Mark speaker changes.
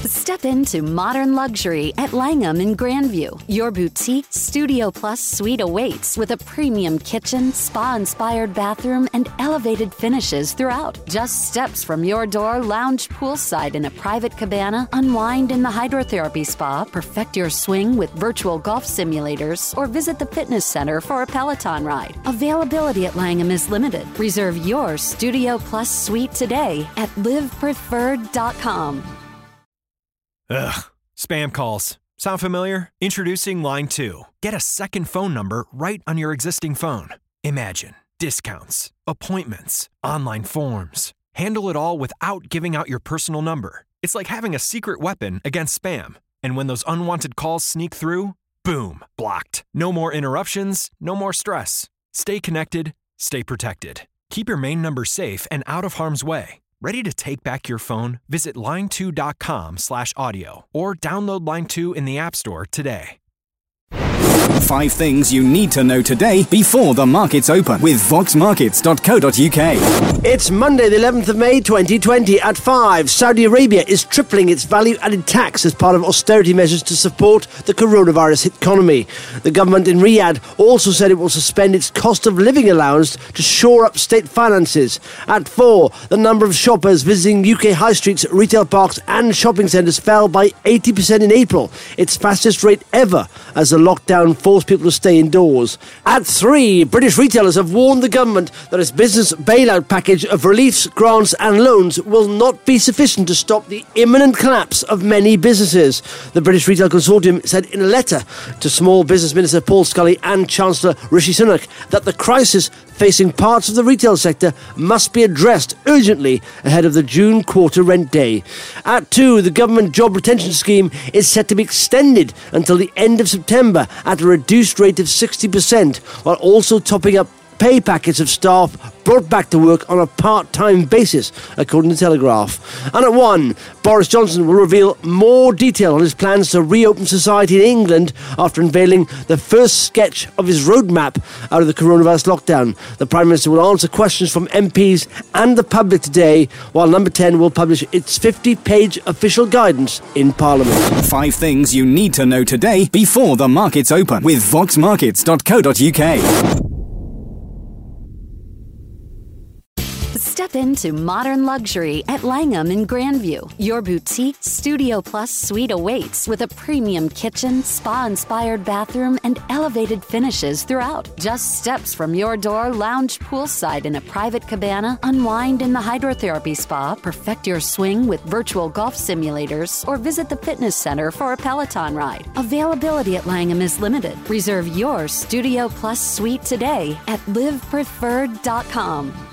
Speaker 1: Step into modern luxury at Langham in Grandview. Your boutique Studio Plus suite awaits with a premium kitchen, spa-inspired bathroom, and elevated finishes throughout. Just steps from your door, lounge poolside in a private cabana, unwind in the hydrotherapy spa, perfect your swing with virtual golf simulators, or visit the fitness center for a Peloton ride. Availability at Langham is limited. Reserve your Studio Plus suite today at livepreferred.com.
Speaker 2: Ugh, spam calls. Sound familiar? Introducing Line 2. Get a second phone number right on your existing phone. Imagine discounts, appointments, online forms. Handle it all without giving out your personal number. It's like having a secret weapon against spam. And when those unwanted calls sneak through, boom, blocked. No more interruptions, no more stress. Stay connected, stay protected. Keep your main number safe and out of harm's way. Ready to take back your phone? Visit line2.com/audio or download Line 2 in the App Store today.
Speaker 3: 5 things you need to know today before the markets open with voxmarkets.co.uk.
Speaker 4: It's Monday, the 11th of May, 2020 at 5. Saudi Arabia is tripling its value-added tax as part of austerity measures to support the coronavirus economy. The government in Riyadh also said it will suspend its cost of living allowance to shore up state finances. At 4, the number of shoppers visiting UK high streets, retail parks and shopping centres fell by 80% in April, its fastest rate ever, as the lockdown forced people to stay indoors. At 3, British retailers have warned the government that its business bailout package of reliefs, grants and loans will not be sufficient to stop the imminent collapse of many businesses. The British Retail Consortium said in a letter to Small Business Minister Paul Scully and Chancellor Rishi Sunak that the crisis facing parts of the retail sector must be addressed urgently ahead of the June quarter rent day. At 2, the government job retention scheme is set to be extended until the end of September at a reduced rate of 60%, while also topping up pay packets of staff brought back to work on a part-time basis, according to Telegraph. And at 1, Boris Johnson will reveal more detail on his plans to reopen society in England after unveiling the first sketch of his roadmap out of the coronavirus lockdown. The Prime Minister will answer questions from MPs and the public today, while Number 10 will publish its 50-page official guidance in Parliament.
Speaker 3: 5 things you need to know today before the markets open with voxmarkets.co.uk.
Speaker 1: Step into modern luxury at Langham in Grandview. Your boutique Studio Plus suite awaits with a premium kitchen, spa-inspired bathroom, and elevated finishes throughout. Just steps from your door, lounge poolside in a private cabana, unwind in the hydrotherapy spa, perfect your swing with virtual golf simulators, or visit the fitness center for a Peloton ride. Availability at Langham is limited. Reserve your Studio Plus suite today at livepreferred.com.